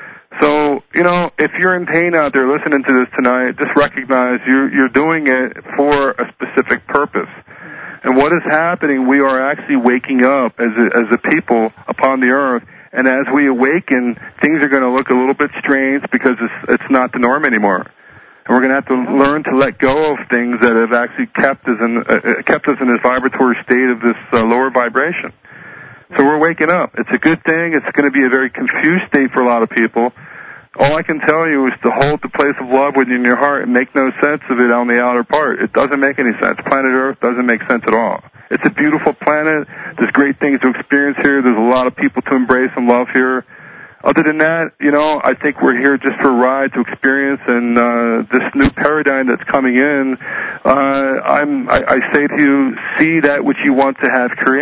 So, you know, if you're in pain out there listening to this tonight, just recognize you're, you're doing it for a specific purpose. And what is happening, we are actually waking up as a, as a people upon the earth. And as we awaken, things are going to look a little bit strange because it's, it's not the norm anymore. And we're going to have to learn to let go of things that have actually kept us in, uh, kept us in this vibratory state of this uh, lower vibration. So we're waking up. It's a good thing. It's going to be a very confused state for a lot of people. All I can tell you is to hold the place of love within your heart and make no sense of it on the outer part. It doesn't make any sense. Planet Earth doesn't make sense at all. It's a beautiful planet. There's great things to experience here. There's a lot of people to embrace and love here. Other than that, you know, I think we're here just for a ride to experience, and uh, this new paradigm that's coming in, uh, I'm, I, I say to you, see that which you want to have create.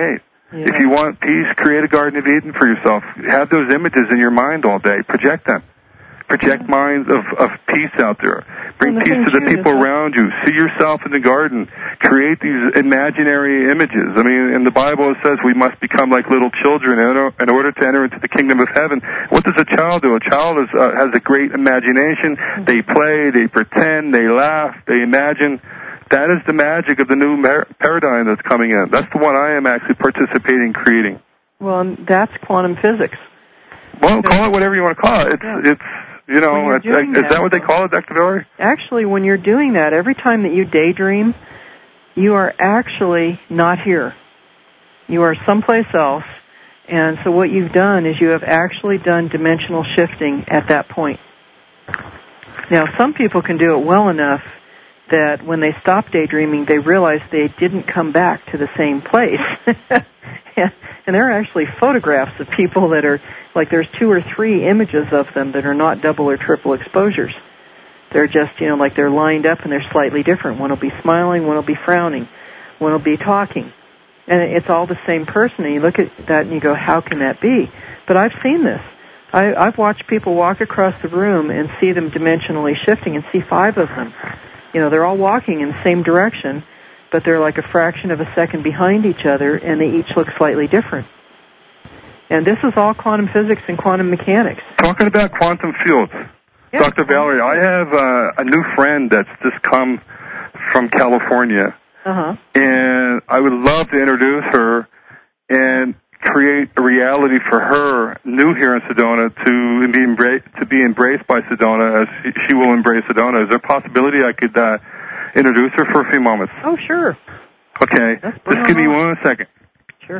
Yeah. If you want peace, create a Garden of Eden for yourself. Have those images in your mind all day. Project them. Project yeah. minds of, of peace out there. Bring the peace to the people around you. See yourself in the garden. Create these imaginary images. I mean, in the Bible it says we must become like little children in order to enter into the kingdom of heaven. What does a child do? A child is, uh, has a great imagination. Mm-hmm. They play, they pretend, they laugh, they imagine. That is the magic of the new mar- paradigm that's coming in. That's the one I am actually participating in creating. Well, that's quantum physics. Well, call it whatever you want to call it. It's, yeah. it's you know, it's, is that, that what they call it, Doctor Valerie? Actually, when you're doing that, every time that you daydream, you are actually not here. You are someplace else. And so what you've done is you have actually done dimensional shifting at that point. Now, some people can do it well enough that when they stop daydreaming, they realize they didn't come back to the same place. And there are actually photographs of people that are, like there's two or three images of them that are not double or triple exposures. They're just, you know, like they're lined up and they're slightly different. One will be smiling, one will be frowning, one will be talking. And it's all the same person. And you look at that and you go, how can that be? But I've seen this. I, I've watched people walk across the room and see them dimensionally shifting and see five of them. You know, they're all walking in the same direction, but they're like a fraction of a second behind each other, and they each look slightly different. And this is all quantum physics and quantum mechanics. Talking about quantum fields, yeah. Doctor Valerie, I have uh, a new friend that's just come from California, uh-huh. and I would love to introduce her and create a reality for her, new here in Sedona, to be embraced, to be embraced by Sedona as she, she will embrace Sedona. Is there a possibility I could uh, introduce her for a few moments? Oh, sure. Okay, just give me one second. Sure.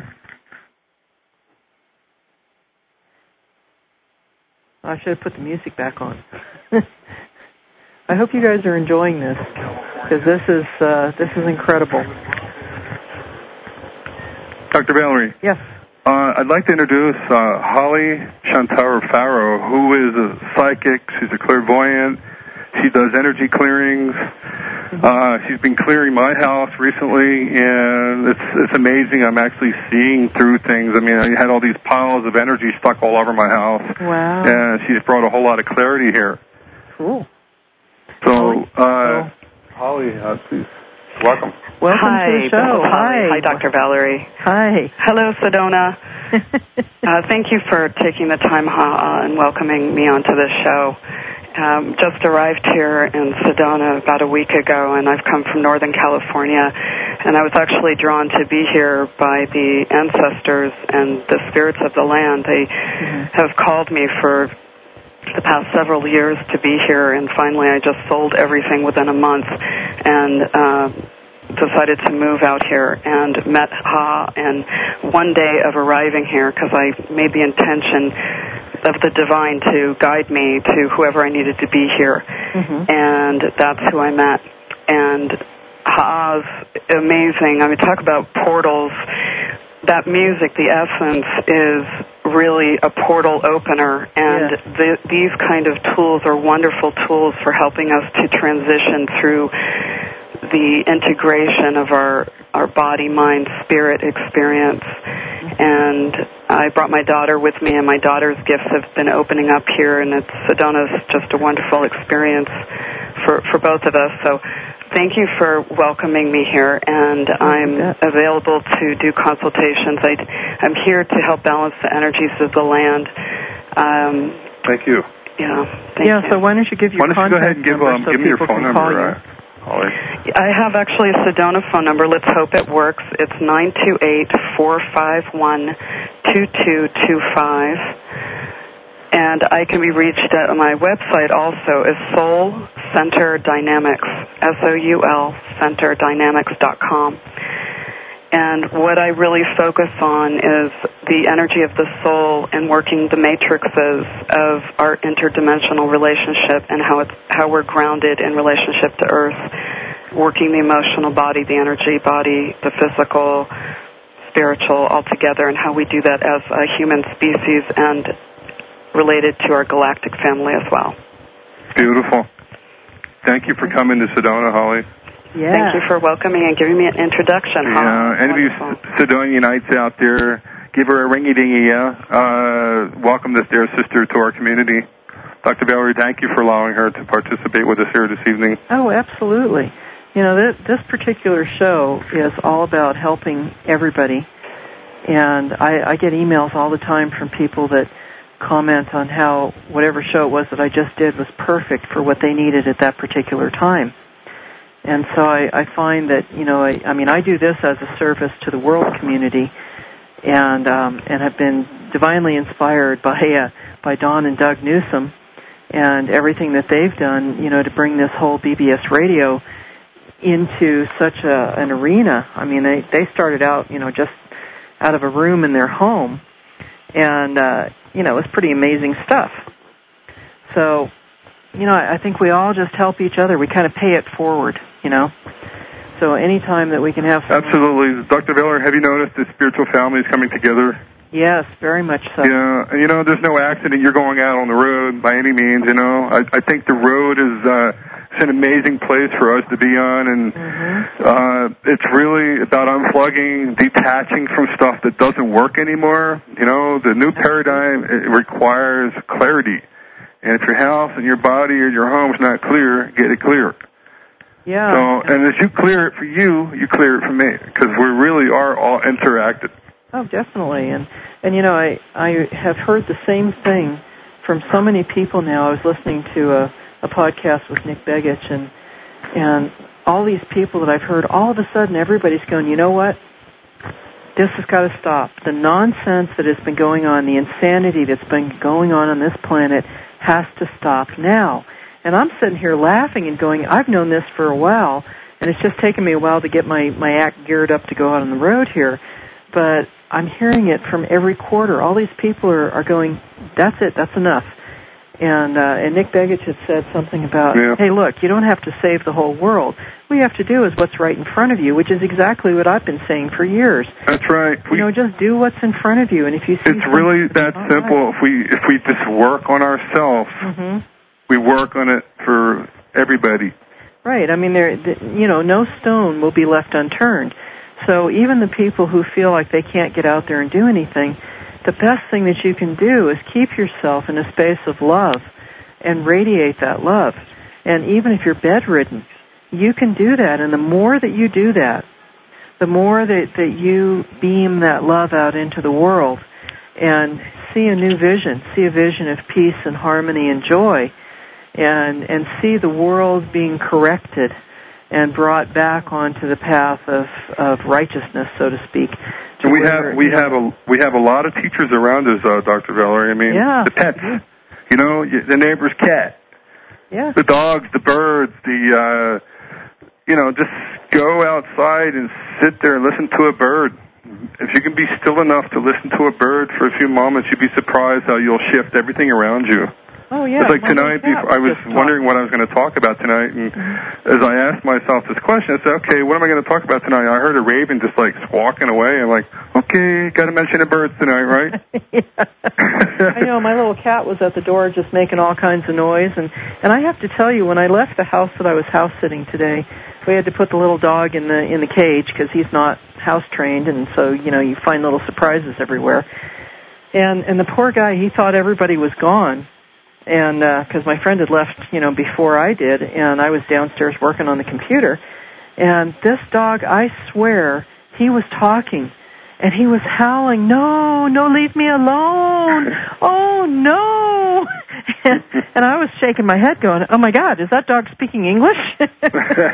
I should have put the music back on. I hope you guys are enjoying this, because this is uh, this is incredible. Doctor Valerie. Yes. Uh, I'd like to introduce uh, Holly Shantara Farrow, who is a psychic. She's a clairvoyant. She does energy clearings. Mm-hmm. Uh, she's been clearing my house recently, and it's it's amazing. I'm actually seeing through things. I mean, I had all these piles of energy stuck all over my house. Wow. And she's brought a whole lot of clarity here. Cool. So, uh, Holly, uh, please, welcome. Welcome Hi, to the show. Hi. Hi, Doctor Valerie. Hi. Hello, Sedona. uh, thank you for taking the time uh, and welcoming me onto this show. Um, just arrived here in Sedona about a week ago, and I've come from Northern California, and I was actually drawn to be here by the ancestors and the spirits of the land. They mm-hmm. have called me for the past several years to be here, and finally I just sold everything within a month and uh, decided to move out here and met Ha, and one day of arriving here, because I made the intention of the divine to guide me to whoever I needed to be here, mm-hmm. and that's who I met. And Ha'a's amazing. I mean, talk about portals. That music, the essence, is really a portal opener, and yeah. the, these kind of tools are wonderful tools for helping us to transition through the integration of our, our body, mind, spirit experience. And I brought my daughter with me, and my daughter's gifts have been opening up here, and it's, Sedona's just a wonderful experience for, for both of us. So thank you for welcoming me here, and I'm available to do consultations. I, I'm here to help balance the energies of the land. Um, thank you. Yeah, thank yeah, you. so why don't you give your why don't you go ahead and give, um, so give me your phone number, uh, Holly. I have actually a Sedona phone number. Let's hope it works. It's nine two eight, four five one, two two two five. And I can be reached at my website also is Soul Center Dynamics, S O U L, center dynamics dot com. And what I really focus on is the energy of the soul and working the matrices of our interdimensional relationship and how it's, how we're grounded in relationship to Earth, working the emotional body, the energy body, the physical, spiritual all together, and how we do that as a human species and related to our galactic family as well. Beautiful. Thank you for coming to Sedona, Holly. Yeah. Thank you for welcoming and giving me an introduction. Yeah, any of you Sidonianites out there, give her a ringy-dingy, yeah. Uh, welcome this dear sister to our community. Doctor Valerie, thank you for allowing her to participate with us here this evening. Oh, absolutely. You know, this, this particular show is all about helping everybody. And I, I get emails all the time from people that comment on how whatever show it was that I just did was perfect for what they needed at that particular time. And so I, I find that, you know, I, I mean, I do this as a service to the world community, and um, and have been divinely inspired by uh, by Don and Doug Newsom and everything that they've done, you know, to bring this whole B B S radio into such a, an arena. I mean, they, they started out, you know, just out of a room in their home, and, uh, you know, it was pretty amazing stuff. So, you know, I think we all just help each other. We kind of pay it forward, you know. So anytime that we can have someone... Absolutely. Doctor Valerie, have you noticed the spiritual families coming together? Yes, very much so. Yeah, and you know, there's no accident you're going out on the road by any means, you know. I, I think the road is uh, it's an amazing place for us to be on, and mm-hmm. uh, it's really about unplugging, detaching from stuff that doesn't work anymore. You know, the new paradigm, it requires clarity. And if your house and your body or your home is not clear, get it clear. Yeah. So, and as you clear it for you, you clear it for me, because we really are all interacted. Oh, definitely. And, and you know, I, I have heard the same thing from so many people now. I was listening to a, a podcast with Nick Begich, and, and all these people that I've heard, all of a sudden everybody's going, you know what? This has got to stop. The nonsense that has been going on, the insanity that's been going on on this planet has to stop now. And I'm sitting here laughing and going, I've known this for a while, and it's just taken me a while to get my, my act geared up to go out on the road here. But I'm hearing it from every quarter. All these people are, are going, that's it, that's enough. And uh, and Nick Begich had said something about, yeah. hey, look, you don't have to save the whole world. What you have to do is what's right in front of you, which is exactly what I've been saying for years. That's right. We, you know, just do what's in front of you. And if you see it's really that simple. Right. If we if we just work on ourselves, mm-hmm. we work on it for everybody. Right. I mean, there, you know, no stone will be left unturned. So even the people who feel like they can't get out there and do anything, the best thing that you can do is keep yourself in a space of love and radiate that love. And even if you're bedridden, you can do that. And the more that you do that, the more that, that you beam that love out into the world and see a new vision, see a vision of peace and harmony and joy, and, and see the world being corrected and brought back onto the path of, of righteousness, so to speak. And we have we have a we have a lot of teachers around us, uh, Doctor Valerie. I mean, yeah. the pets, you know, the neighbor's cat, yeah. the dogs, the birds, the uh, you know, just go outside and sit there and listen to a bird. If you can be still enough to listen to a bird for a few moments, you'd be surprised how you'll shift everything around you. Oh, yeah. It's like tonight, before, I was wondering what I was going to talk about tonight, and mm-hmm. as I asked myself this question, I said, okay, what am I going to talk about tonight? I heard a raven just, like, squawking away. I'm like, okay, got to mention the birds tonight, right? I know, my little cat was at the door just making all kinds of noise, and, and I have to tell you, when I left the house that I was house-sitting today, we had to put the little dog in the in the cage because he's not house-trained, and so, you know, you find little surprises everywhere. And, and the poor guy, he thought everybody was gone. And because uh, my friend had left, you know, before I did, and I was downstairs working on the computer, and this dog, I swear, he was talking, and he was howling, no, no, leave me alone, oh, no, and, and I was shaking my head going, oh, my God, is that dog speaking English? And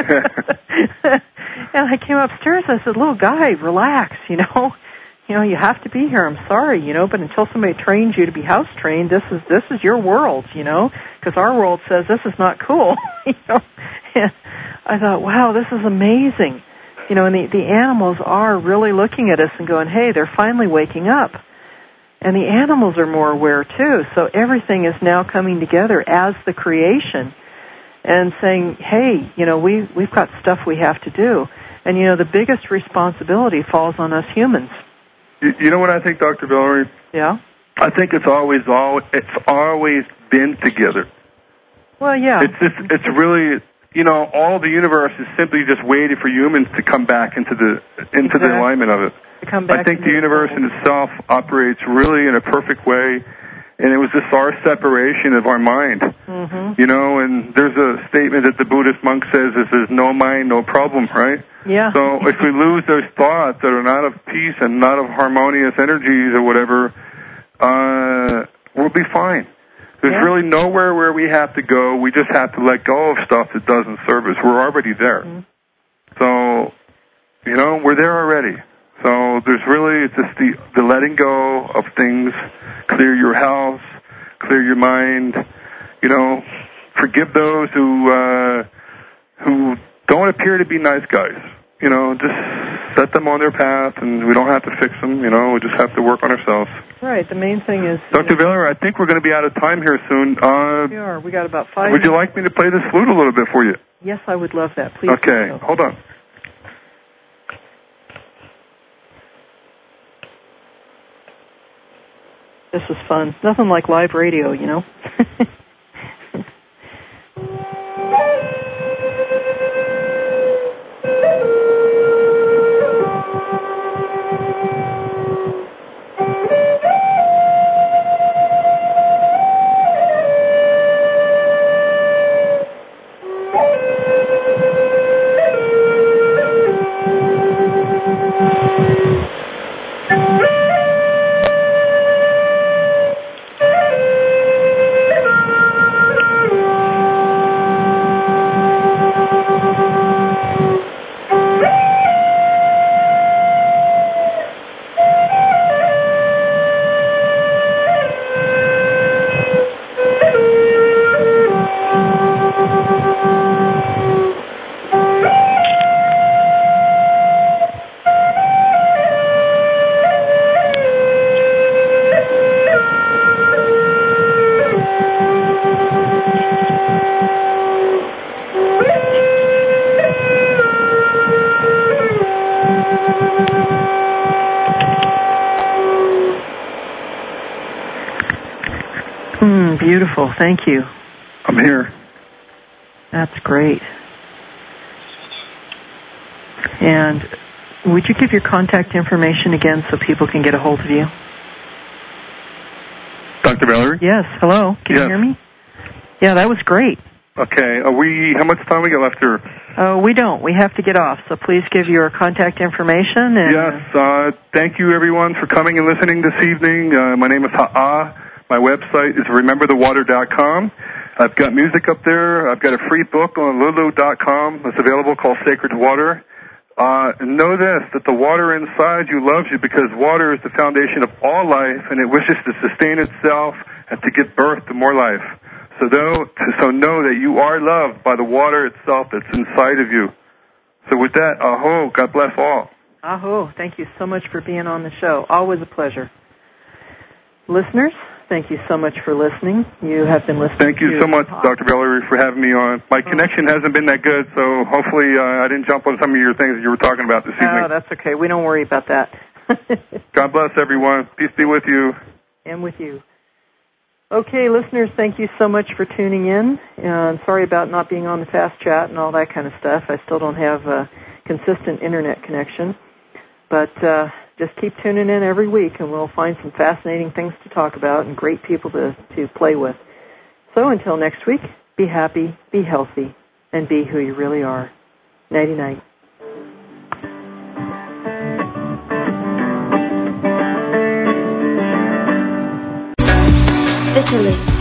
I came upstairs, I said, little guy, relax, you know. You know, you have to be here. I'm sorry, you know, but until somebody trains you to be house trained, this is this is your world, you know, because our world says this is not cool. You know, and I thought, wow, this is amazing, you know, and the the animals are really looking at us and going, hey, they're finally waking up, and the animals are more aware too. So everything is now coming together as the creation, and saying, hey, you know, we we've got stuff we have to do, and you know, the biggest responsibility falls on us humans. You know what I think, Doctor Valerie? Yeah? I think it's always all it's always been together. Well, yeah. It's just, it's really, you know, all the universe is simply just waiting for humans to come back into the into exactly. the alignment of it. To come back I think the universe in itself operates really in a perfect way, and it was just our separation of our mind. Mm-hmm. You know, and there's a statement that the Buddhist monk says, "This is no mind, no problem," right? Yeah. So if we lose those thoughts that are not of peace and not of harmonious energies or whatever, uh, we'll be fine. There's yeah. really nowhere where we have to go. We just have to let go of stuff that doesn't serve us. We're already there. Mm-hmm. So, you know, we're there already. So there's really it's just the, the letting go of things, clear your house, clear your mind, you know, forgive those who uh, who don't appear to be nice guys. You know, just set them on their path, and we don't have to fix them. You know, we just have to work on ourselves. Right. The main thing is... Doctor Veller, I think we're going to be out of time here soon. Uh, we are. We got about five Would minutes. you like me to play this flute a little bit for you? Yes, I would love that. Please. Okay, do so. Hold on. This is fun. Nothing like live radio, you know? Beautiful. Thank you. I'm here. That's great. And would you give your contact information again so people can get a hold of you? Doctor Valerie? Yes. Hello. Can yes. you hear me? Yeah, that was great. Okay. Are we? How much time we got left here? Oh, we don't. We have to get off. So please give your contact information. And yes. Uh, thank you, everyone, for coming and listening this evening. Uh, my name is Ha'a. My website is remember the water dot com. I've got music up there. I've got a free book on lulu dot com that's available called Sacred Water. Uh, know this, that the water inside you loves you because water is the foundation of all life, and it wishes to sustain itself and to give birth to more life. So, though, so know that you are loved by the water itself that's inside of you. So with that, aho, God bless all. Aho, thank you so much for being on the show. Always a pleasure. Listeners, thank you so much for listening. You have been listening. Thank you to so much, Doctor Valerie, for having me on. My oh. connection hasn't been that good, so hopefully uh, I didn't jump on some of your things that you were talking about this evening. Oh, that's okay. We don't worry about that. God bless everyone. Peace be with you. And with you. Okay, listeners, thank you so much for tuning in. And sorry about not being on the fast chat and all that kind of stuff. I still don't have a consistent internet connection. But uh, just keep tuning in every week, and we'll find some fascinating things to talk about and great people to, to play with. So until next week, be happy, be healthy, and be who you really are. Nighty-night. Italy.